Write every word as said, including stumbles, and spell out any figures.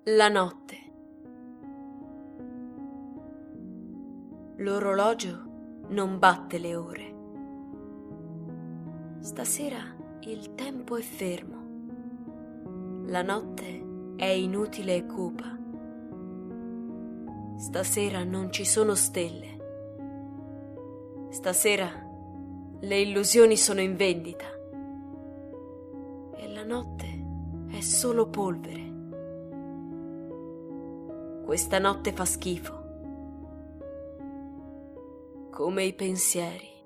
La notte. L'orologio non batte le ore. Stasera il tempo è fermo. La notte è inutile e cupa. Stasera non ci sono stelle. Stasera le illusioni sono in vendita. E la notte è solo polvere. Questa notte fa schifo, come i pensieri.